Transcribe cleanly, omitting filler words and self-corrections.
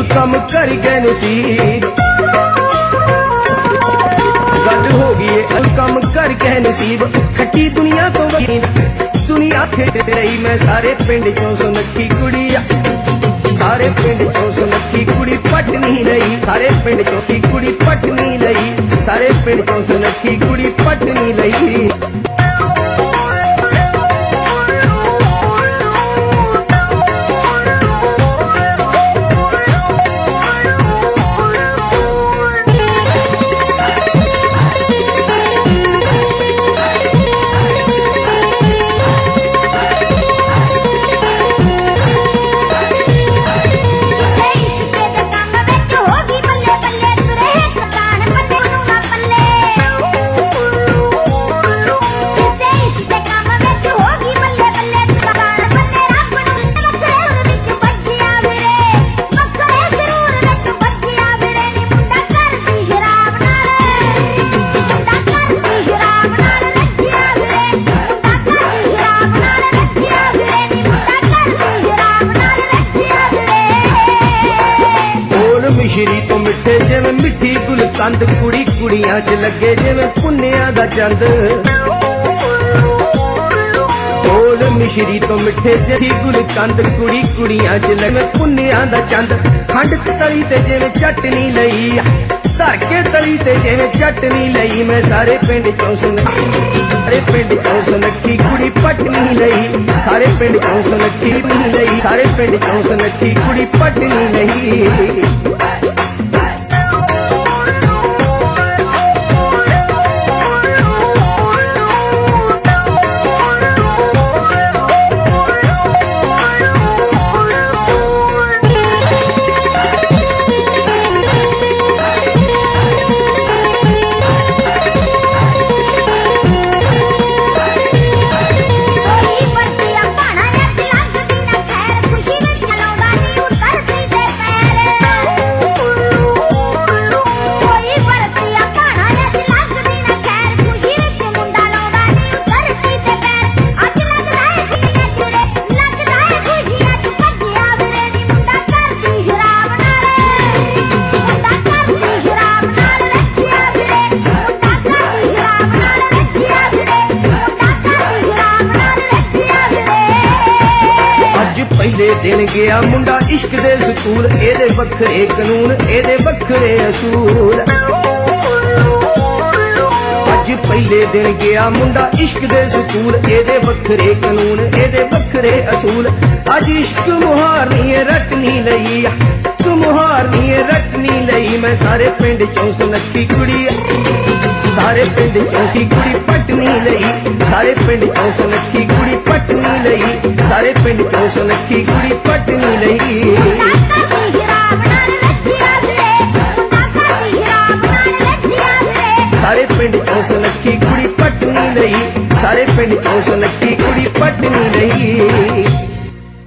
कम कर गए नसीब गल हो गई कम कर गए नसीब खट्टी दुनिया तो दुनिया खेत रही मैं सारे पिंड चों सुनखी कुड़ी सारे पिंड चों सुनखी कुड़ी पट नहीं रही सारे पिंड चों की कुड़ी पट नहीं रही सारे पिंड चों सुनखी कुड़ी पट नहीं रही मिश्री तो मिठे जिवें मिठी गुलकंद कुड़ी कुड़ियां च लगे जिवें पुन्निया दा चंद बोल मिश्री तो मिठे जिही गुलकंद कुड़ी कुड़ियां च लगे पुन्निया दा चंद खंड तली ते जिवें चटनी लई धर के तली ते जिवें चटनी लई मैं सारे पिंड चों सारे पिंड चों सुनखी कुड़ी पटनी लई सारे पिंड चों सुनखी नहीं लई सारे पिंड चों सुनखी कुड़ी पटनी लई पहले दिन गया मुंडा इश्क दे सकूल एदे बखरे कानून एदे बखरे असूल अज पहले दिन गया मुंडा इश्क दे सकूल एदे बखरे कानून एदे बखरे असूल अज इश्क मुहारनी रटनी लई तू मुहारनी रटनी लई मैं सारे पिंड चों सुनखी कुड़ी सारे पिंड चों सी कुड़ी पटनी लई सारे पिंड चों सुनखी कुड़ी पटनी लई सारे पिंड चों सुनखी कुड़ी पटनी लई सारे पिंड चों सुनखी कुड़ी पटनी लई सारे पिंड चों सुनखी कुड़ी पटनी लई।